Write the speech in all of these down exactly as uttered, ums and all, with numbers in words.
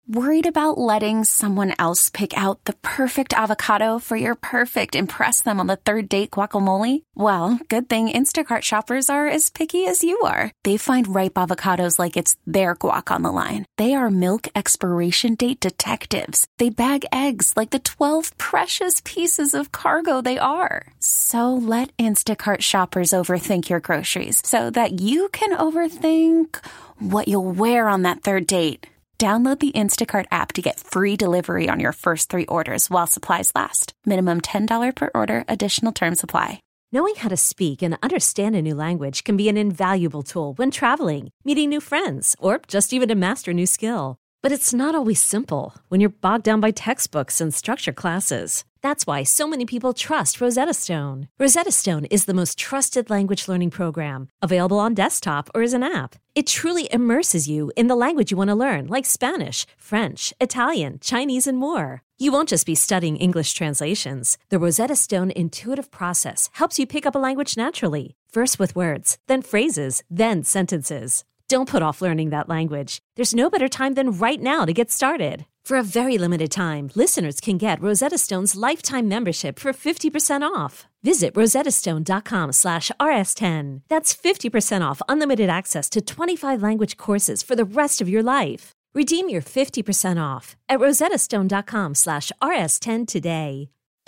Worried about letting someone else pick out the perfect avocado for your perfect impress them on the third date guacamole? Well, good thing Instacart shoppers are as picky as you are. They find ripe avocados like it's their guac on the line. They are milk expiration date detectives. They bag eggs like the twelve precious pieces of cargo they are. So let Instacart shoppers overthink your groceries so that you can overthink what you'll wear on that third date. Download the Instacart app to get free delivery on your first three orders while supplies last. Minimum ten dollars per order. Additional terms apply. Knowing how to speak and understand a new language can be an invaluable tool when traveling, meeting new friends, or just even to master a new skill. But it's not always simple when you're bogged down by textbooks and structured classes. That's why so many people trust Rosetta Stone. Rosetta Stone is the most trusted language learning program, available on desktop or as an app. It truly immerses you in the language you want to learn, like Spanish, French, Italian, Chinese, and more. You won't just be studying English translations. The Rosetta Stone intuitive process helps you pick up a language naturally, first with words, then phrases, then sentences. Don't put off learning that language. There's no better time than right now to get started. For a very limited time, listeners can get Rosetta Stone's lifetime membership for fifty percent off. Visit rosettastone.com slash rs10. That's fifty percent off unlimited access to twenty-five language courses for the rest of your life. Redeem your fifty percent off at rosettastone.com slash rs10 today.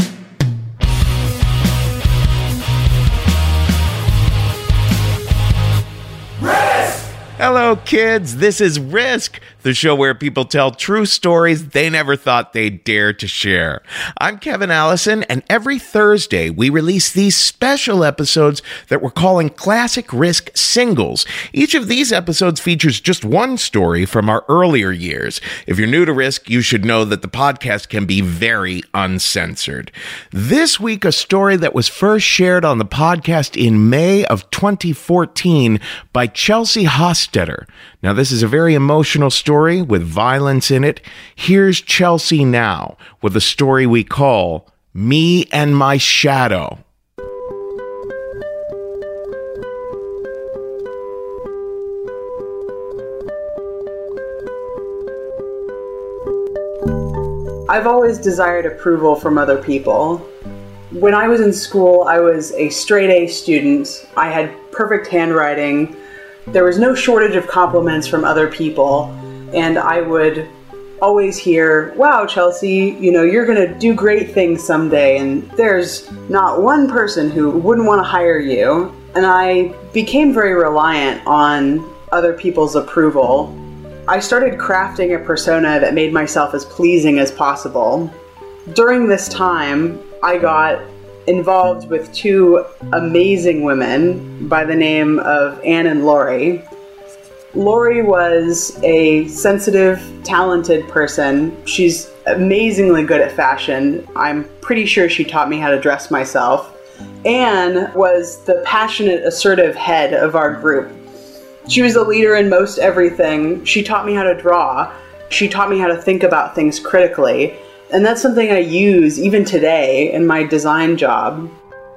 Hello, kids. This is Risk, the show where people tell true stories they never thought they'd dare to share. I'm Kevin Allison, and every Thursday we release these special episodes that we're calling Classic Risk Singles. Each of these episodes features just one story from our earlier years. If you're new to Risk, you should know that the podcast can be very uncensored. This week, a story that was first shared on the podcast in May of twenty fourteen by Chelsea Hostetter. Now, this is a very emotional story with violence in it. Here's Chelsea now with a story we call Me and My Shadow. I've always desired approval from other people. When I was in school, I was a straight A student. I had perfect handwriting. There was no shortage of compliments from other people, and I would always hear, wow, Chelsea, you know, you're going to do great things someday, and there's not one person who wouldn't want to hire you. And I became very reliant on other people's approval. I started crafting a persona that made myself as pleasing as possible. During this time, I got involved with two amazing women by the name of Anne and Lori. Lori was a sensitive, talented person. She's amazingly good at fashion. I'm pretty sure she taught me how to dress myself. Anne was the passionate, assertive head of our group. She was a leader in most everything. She taught me how to draw. She taught me how to think about things critically. And that's something I use even today in my design job.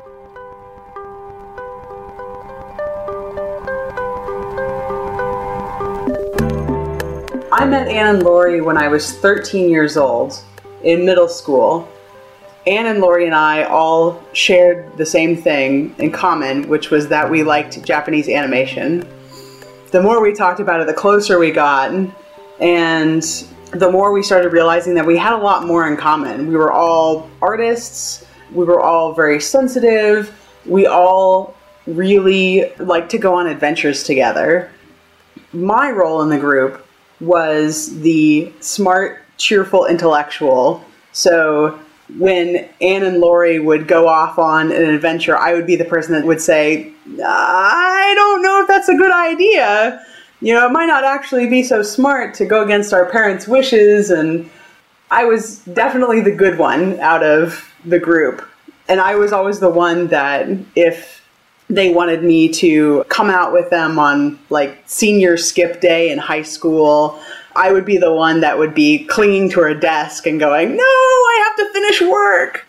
I met Anne and Lori when I was thirteen years old, in middle school. Anne and Lori and I all shared the same thing in common, which was that we liked Japanese animation. The more we talked about it, the closer we got, and the more we started realizing that we had a lot more in common. We were all artists, we were all very sensitive, we all really liked to go on adventures together. My role in the group was the smart, cheerful intellectual. So when Anne and Lori would go off on an adventure, I would be the person that would say, I don't know if that's a good idea. You know, it might not actually be so smart to go against our parents' wishes, and I was definitely the good one out of the group. And I was always the one that if they wanted me to come out with them on like senior skip day in high school, I would be the one that would be clinging to her desk and going, no, I have to finish work.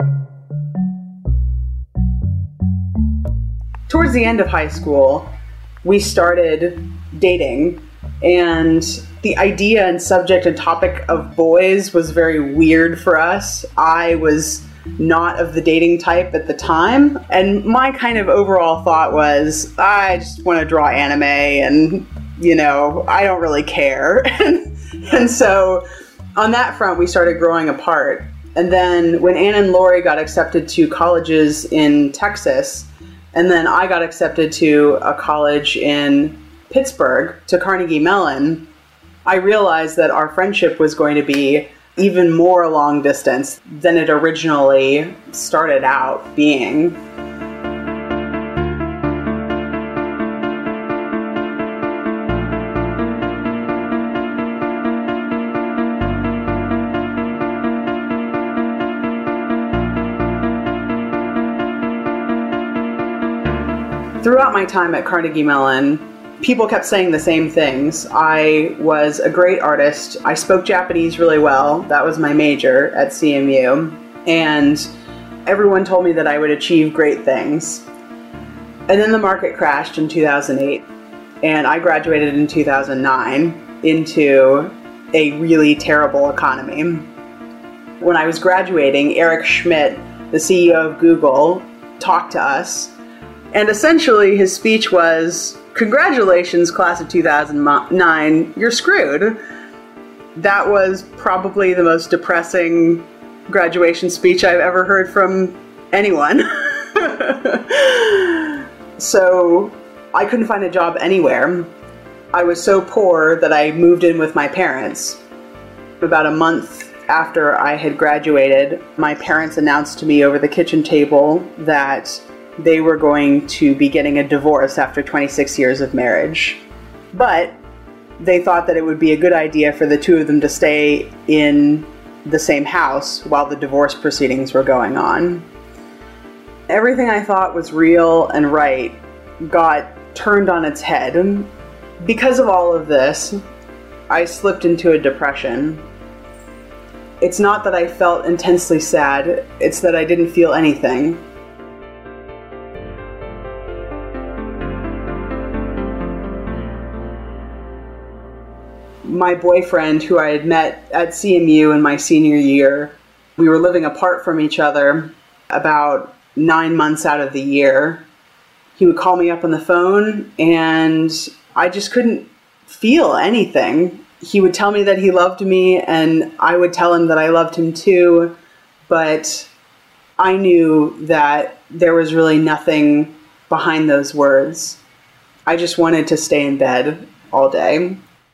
Towards the end of high school, we started dating, and the idea and subject and topic of boys was very weird for us. I was not of the dating type at the time, and my kind of overall thought was, I just want to draw anime, and, you know, I don't really care. and, and so on that front, we started growing apart. And then when Ann and Lori got accepted to colleges in Texas, and then I got accepted to a college in Pittsburgh, to Carnegie Mellon, I realized that our friendship was going to be even more long distance than it originally started out being. Throughout my time at Carnegie Mellon, people kept saying the same things. I was a great artist. I spoke Japanese really well. That was my major at C M U. And everyone told me that I would achieve great things. And then the market crashed in two thousand eight, and I graduated in two thousand nine into a really terrible economy. When I was graduating, Eric Schmidt, the C E O of Google, talked to us. And essentially his speech was, congratulations, class of two thousand nine, you're screwed. That was probably the most depressing graduation speech I've ever heard from anyone. So I couldn't find a job anywhere. I was so poor that I moved in with my parents. About a month after I had graduated, my parents announced to me over the kitchen table that they were going to be getting a divorce after twenty-six years of marriage. But they thought that it would be a good idea for the two of them to stay in the same house while the divorce proceedings were going on. Everything I thought was real and right got turned on its head. Because of all of this, I slipped into a depression. It's not that I felt intensely sad, it's that I didn't feel anything. My boyfriend, who I had met at C M U in my senior year, we were living apart from each other about nine months out of the year. He would call me up on the phone, and I just couldn't feel anything. He would tell me that he loved me, and I would tell him that I loved him too, but I knew that there was really nothing behind those words. I just wanted to stay in bed all day.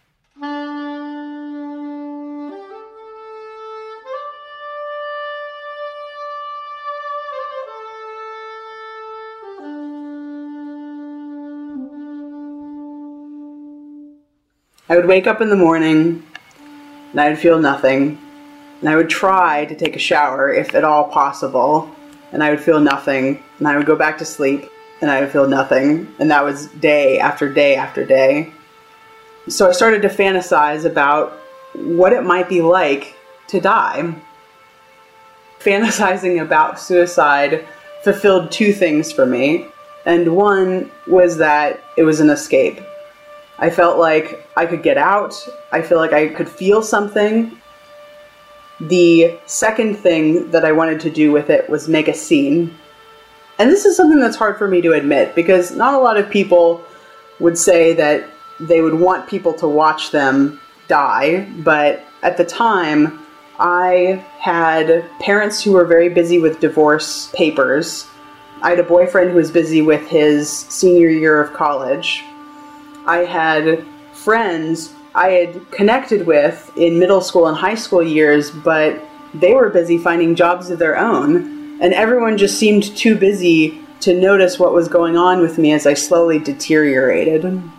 I would wake up in the morning, and I would feel nothing, and I would try to take a shower, if at all possible, and I would feel nothing, and I would go back to sleep, and I would feel nothing, and that was day after day after day. So I started to fantasize about what it might be like to die. Fantasizing about suicide fulfilled two things for me, and one was that it was an escape. I felt like I could get out. I feel like I could feel something. The second thing that I wanted to do with it was make a scene. And this is something that's hard for me to admit, because not a lot of people would say that they would want people to watch them die. But at the time, I had parents who were very busy with divorce papers. I had a boyfriend who was busy with his senior year of college. I had friends I had connected with in middle school and high school years, but they were busy finding jobs of their own, and everyone just seemed too busy to notice what was going on with me as I slowly deteriorated.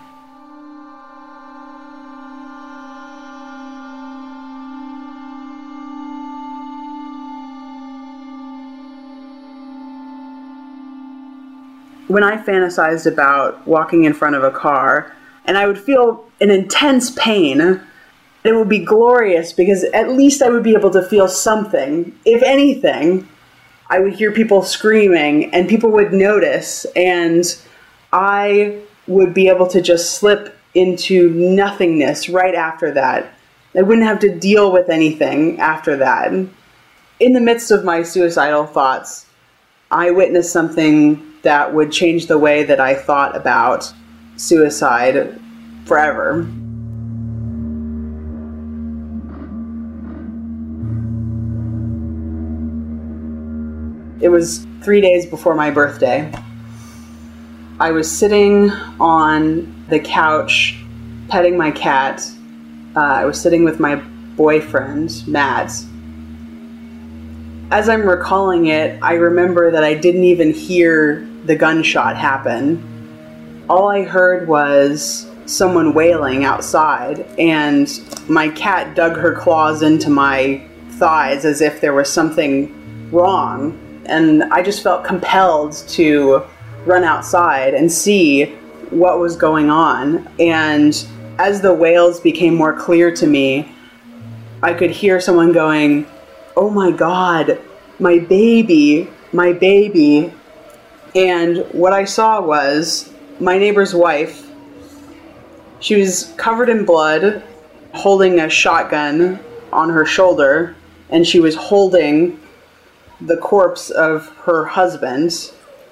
When I fantasized about walking in front of a car, and I would feel an intense pain, it would be glorious because at least I would be able to feel something. If anything, I would hear people screaming and people would notice, and I would be able to just slip into nothingness right after that. I wouldn't have to deal with anything after that. In the midst of my suicidal thoughts, I witnessed something that would change the way that I thought about suicide forever. It was three days before my birthday. I was sitting on the couch petting my cat. Uh, I was sitting with my boyfriend, Matt. As I'm recalling it, I remember that I didn't even hear the gunshot happen. All I heard was someone wailing outside, and my cat dug her claws into my thighs as if there was something wrong. And I just felt compelled to run outside and see what was going on. And as the wails became more clear to me, I could hear someone going, "Oh my God, my baby, my baby." And what I saw was my neighbor's wife. She was covered in blood, holding a shotgun on her shoulder, and she was holding the corpse of her husband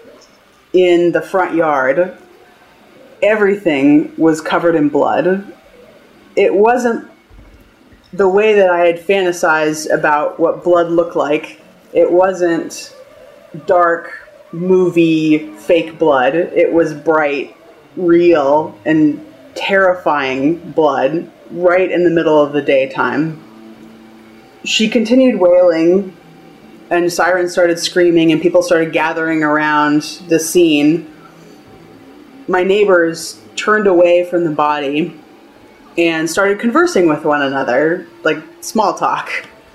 in the front yard. Everything was covered in blood. It wasn't the way that I had fantasized about what blood looked like. It wasn't dark, movie, fake blood. It was bright, real, and terrifying blood right in the middle of the daytime. She continued wailing, and sirens started screaming, and people started gathering around the scene. My neighbors turned away from the body and started conversing with one another, like small talk.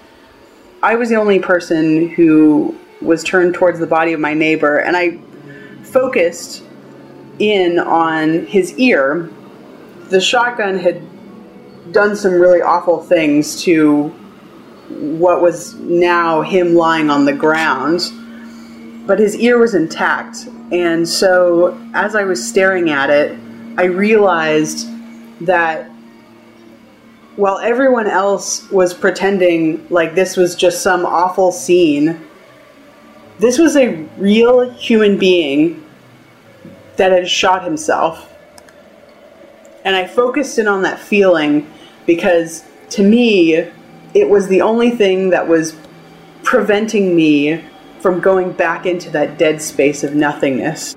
I was the only person who was turned towards the body of my neighbor, and I focused in on his ear. The shotgun had done some really awful things to what was now him lying on the ground, but his ear was intact. And so as I was staring at it, I realized that while everyone else was pretending like this was just some awful scene, this was a real human being that had shot himself. And I focused in on that feeling because, to me, it was the only thing that was preventing me from going back into that dead space of nothingness.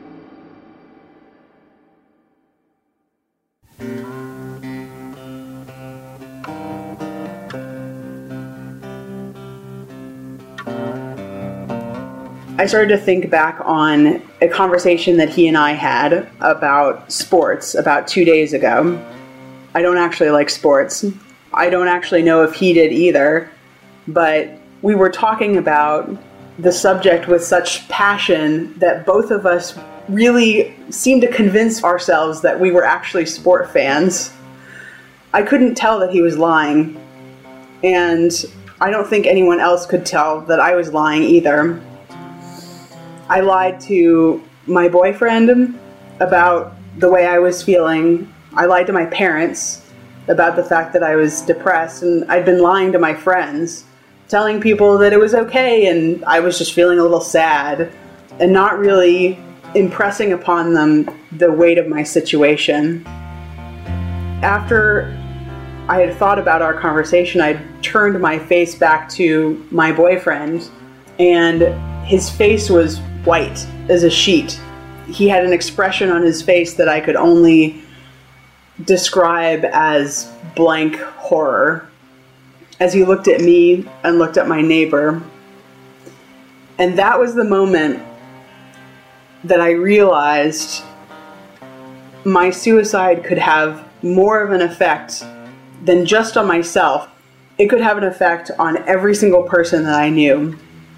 I started to think back on a conversation that he and I had about sports about two days ago. I don't actually like sports. I don't actually know if he did either, but we were talking about the subject with such passion that both of us really seemed to convince ourselves that we were actually sport fans. I couldn't tell that he was lying, and I don't think anyone else could tell that I was lying either. I lied to my boyfriend about the way I was feeling. I lied to my parents about the fact that I was depressed, and I'd been lying to my friends, telling people that it was okay and I was just feeling a little sad, and not really impressing upon them the weight of my situation. After I had thought about our conversation, I turned my face back to my boyfriend, and his face was white as a sheet. He had an expression on his face that I could only describe as blank horror as he looked at me and looked at my neighbor. And that was the moment that I realized my suicide could have more of an effect than just on myself. It could have an effect on every single person that I knew.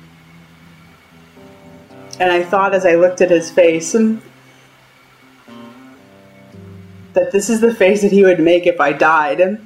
And I thought, as I looked at his face, that this is the face that he would make if I died.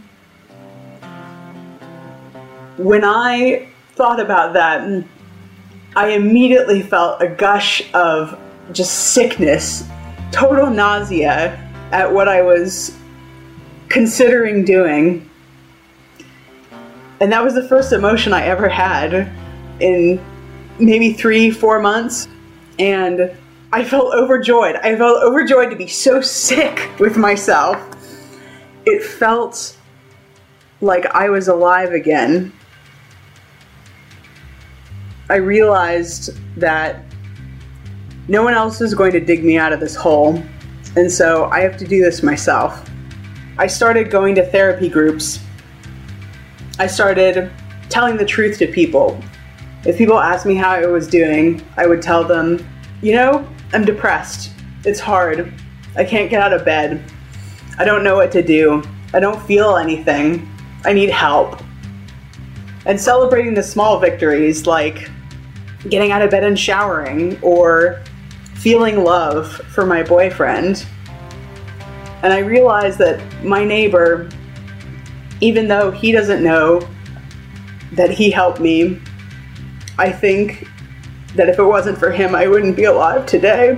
When I thought about that, I immediately felt a gush of just sickness, total nausea, at what I was considering doing. And that was the first emotion I ever had in maybe three, four months. And I felt overjoyed. I felt overjoyed to be so sick with myself. It felt like I was alive again. I realized that no one else is going to dig me out of this hole, and so I have to do this myself. I started going to therapy groups. I started telling the truth to people. If people asked me how I was doing, I would tell them, you know, I'm depressed. It's hard. I can't get out of bed. I don't know what to do. I don't feel anything. I need help. And celebrating the small victories like getting out of bed and showering, or feeling love for my boyfriend. And I realized that my neighbor, even though he doesn't know that he helped me, I think that if it wasn't for him, I wouldn't be alive today.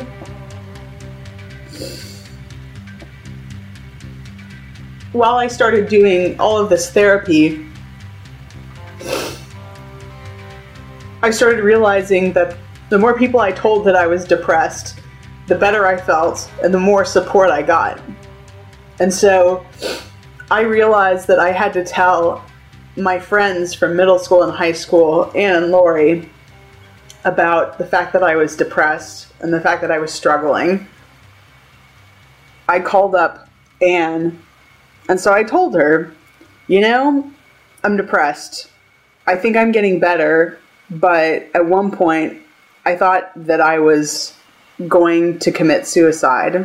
While I started doing all of this therapy, I started realizing that the more people I told that I was depressed, the better I felt and the more support I got. And so I realized that I had to tell my friends from middle school and high school, Anne and Lori, about the fact that I was depressed and the fact that I was struggling. I called up Anne, and so I told her, you know, I'm depressed. I think I'm getting better, but at one point I thought that I was going to commit suicide.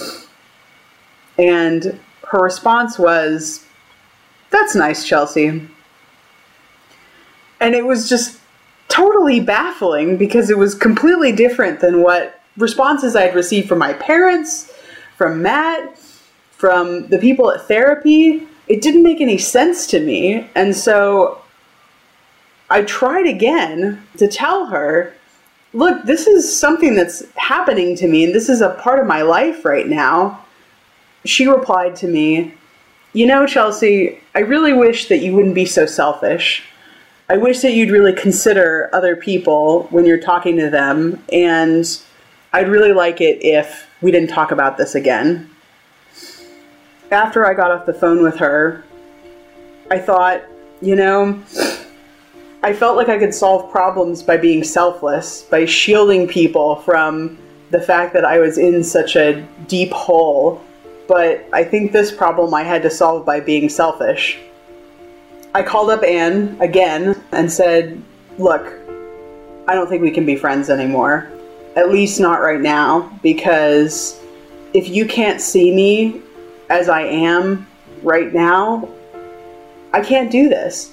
And her response was, "That's nice, Chelsea." And it was just totally baffling because it was completely different than what responses I'd received from my parents, from Matt, from the people at therapy. It didn't make any sense to me. And so I tried again to tell her, look, this is something that's happening to me and this is a part of my life right now. She replied to me, you know, Chelsea, I really wish that you wouldn't be so selfish. I wish that you'd really consider other people when you're talking to them, and I'd really like it if we didn't talk about this again. After I got off the phone with her, I thought, you know, I felt like I could solve problems by being selfless, by shielding people from the fact that I was in such a deep hole. But I think this problem I had to solve by being selfish. I called up Anne again and said, look, I don't think we can be friends anymore. At least not right now, because if you can't see me as I am right now, I can't do this.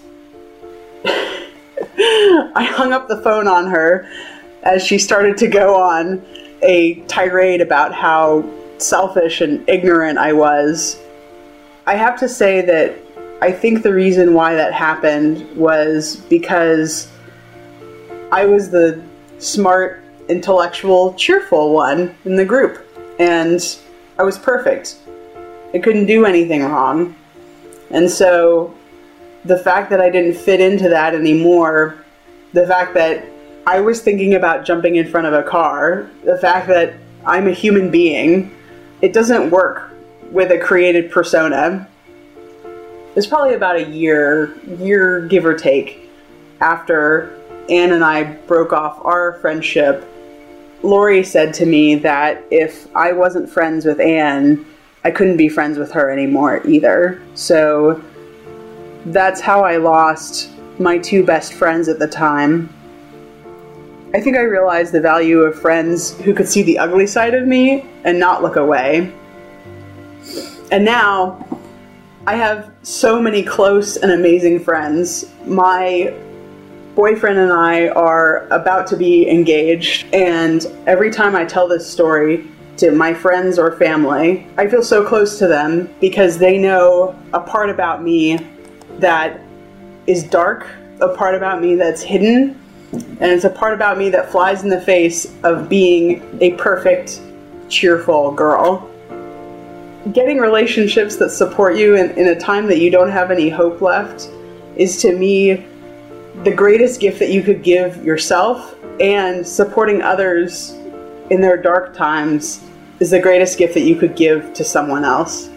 I hung up the phone on her as she started to go on a tirade about how selfish and ignorant I was. I have to say that I think the reason why that happened was because I was the smart, intellectual, cheerful one in the group, and I was perfect. I couldn't do anything wrong. And so the fact that I didn't fit into that anymore, the fact that I was thinking about jumping in front of a car, the fact that I'm a human being, it doesn't work with a created persona. It's probably about a year, year give or take, after Anne and I broke off our friendship. Lori said to me that if I wasn't friends with Anne, I couldn't be friends with her anymore either. So that's how I lost my two best friends at the time. I think I realized the value of friends who could see the ugly side of me and not look away. And now I have so many close and amazing friends. My boyfriend and I are about to be engaged, and every time I tell this story to my friends or family, I feel so close to them because they know a part about me that is dark, a part about me that's hidden, and it's a part about me that flies in the face of being a perfect, cheerful girl. getting relationships that support you in, in a time that you don't have any hope left is, to me, the greatest gift that you could give yourself, and supporting others in their dark times is the greatest gift that you could give to someone else.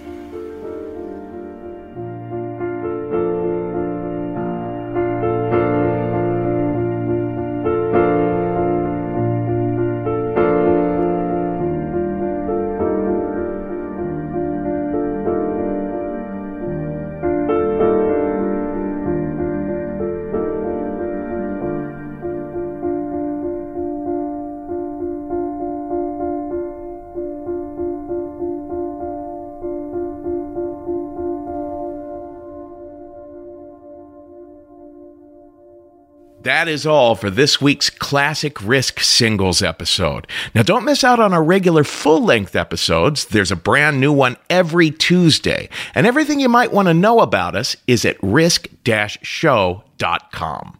That is all for this week's Classic Risk Singles episode. Now, don't miss out on our regular full-length episodes. There's a brand new one every Tuesday. And everything you might want to know about us is at risk dash show dot com.